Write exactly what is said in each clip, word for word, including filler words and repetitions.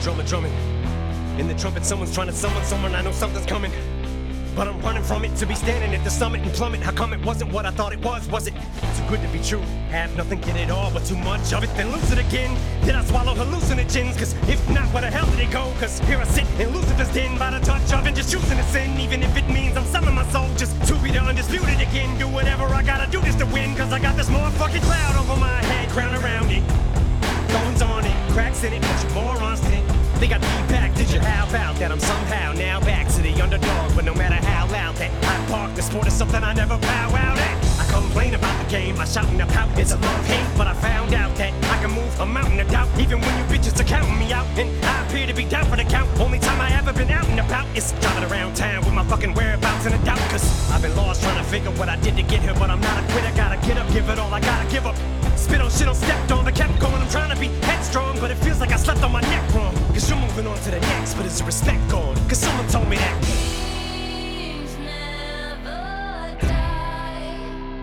drummer drumming. In the trumpet, someone's trying to summon someone. I know something's coming, but I'm running from it. To be standing at the summit and plummet. How come it wasn't what I thought it was? Was it too good to be true? Have nothing, get it all, but too much of it, then lose it again. Did I swallow hallucinogens? Cause if not, where the hell did it go? Cause here I sit in Lucifer's den by the touch of it, just choosing to sin. Even if it means I'm selling my soul just to be the undisputed again. Do whatever I gotta do just to win. Cause I got this motherfucking cloud over my head, crown around it, thorns on it, cracks in it, but you morons didn't think I'd be back. Did you? How about that? I'm somehow now back to the underdog. But no matter how loud that I park, the sport is something I never bow out at. I complain about the game, I shout and I pout, it's a love hate. But I found out that I can move a mountain of doubt, even when you bitches are counting me out. And I appear to be down for the count. Only time I ever been out and about is driving around town with my fucking whereabouts in a doubt. Cause I've been lost trying to figure what I did to get here, but I'm not a quitter. Gotta get up, give it all I gotta give up. Spit on shit on stepped on, but kept going. I'm trying to be headstrong, but it feels like I slept on my neck wrong. Cause you're moving on to the next, but is the respect gone? Cause someone told me that Dreams never die.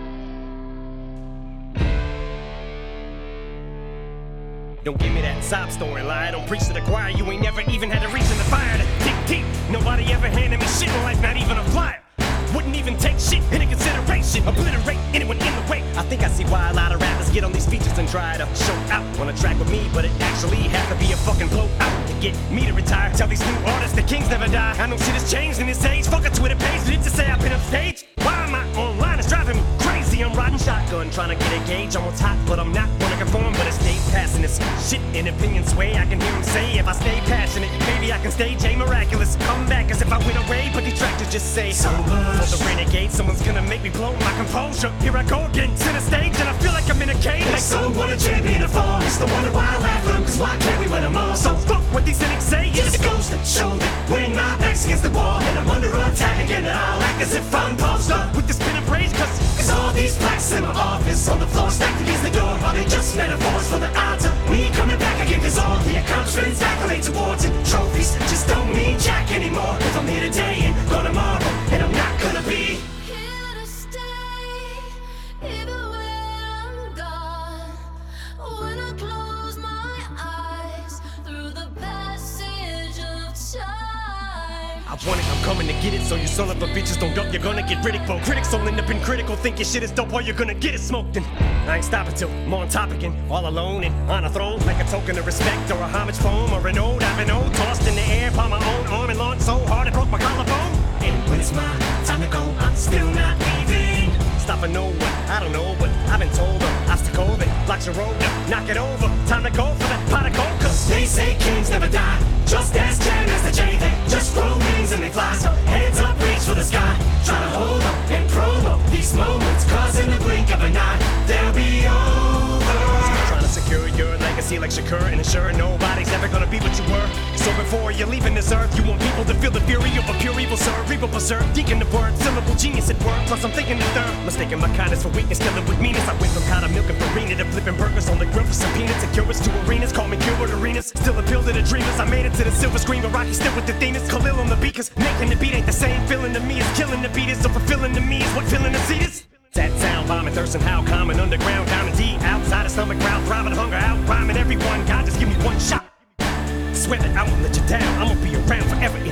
don't give me that sob story lie. Don't preach to the choir. You ain't never even had a reason to fire to tick tick. Nobody ever handed me shit in life, not even a flyer. Wouldn't even take shit into consideration. Obliterate anyone in the way. I think I see why a lot of rappers get on these features and try to show out on a track with me, but it actually has to be a fucking blowout to get me to retire. Tell these new artists the kings never die. I know shit has changed in this age. Fuck a Twitter page, did it to say I've been upstage? Why am I online? It's driving me crazy. I'm riding shotgun, trying to get a gauge on what's hot, but I'm not gonna conform. But it stays passing this shit in opinion sway. I can hear him say, if I stay passionate, maybe I can stay J Miraculous. Come back as if I went away, but detractors just say so much. For the renegade, someone's gonna make me blow my composure. Here I go again, center stage, and I feel like I'm in a cage. Like someone a champion to fall. It's the wonder why I laugh at them, cause why can't we win them all? So fuck what these cynics say. Just it goes to show that when my back's against the wall and I'm under attack again, and I'll act as if I'm paused up with this spin and praise, cause Cause all these plaques in my office on the floor stacked against the door, are they just metaphors for the odds of me coming back again? Cause all the accomplishments, accolades, awards, and trophies just don't mean jack anymore. If I'm here today and gone tomorrow, and I'm not gonna be Here to stay, even when I'm gone. When I close my eyes through the passage of time. I want it, I'm coming to get it. So you son of a bitches don't duck, you're gonna get ridiculed. Critics all end up in critical, think your shit is dope, or you're gonna get it smoked. And I ain't stopping till I'm on top again, all alone and on a throne, like a token of respect or a homage poem or an ode I've been owed. Tossed in the air by my own arm and launched so hard it broke my collarbone. And when it's my time to go, I'm still not leaving. Stop and know what, I don't know, but I've been told an obstacle that blocks your road. Now knock it over, time to go for that pot of gold. Cause They say kings never die, just as Jan as the J. They just grow wings and they fly. So hands up, reach for the sky, try to hold up and promo these moments, cause in the blink of an eye, they'll be over. trying to secure your legacy like Shakur and ensure nobody's ever gonna be what you were. So before you're leaving this earth, you want people to feel the fury of a pure evil, sir. Reaper berserk, deacon the word, syllable genius at work. Plus I'm thinking the third, mistaking my kindness for weakness, killing with meanness. I went from kind of milk and farina to flipping burgers on the grill for some peanuts and curious to arenas. Call me Gilbert Arenas, still appeal to the dreamers. I made it to the silver screen, but Rocky still with the themes. Khalil on the beat, cause making the beat ain't the same feeling to me as killing the beat is. So fulfilling to me is what filling the seat is. That sound, bombing, thirsting, how common, underground, down and deep, outside of stomach, ground, thriving, hunger, out, rhyming everyone. God, just give me one shot. Swear that I won't let you down. I'ma be around forever.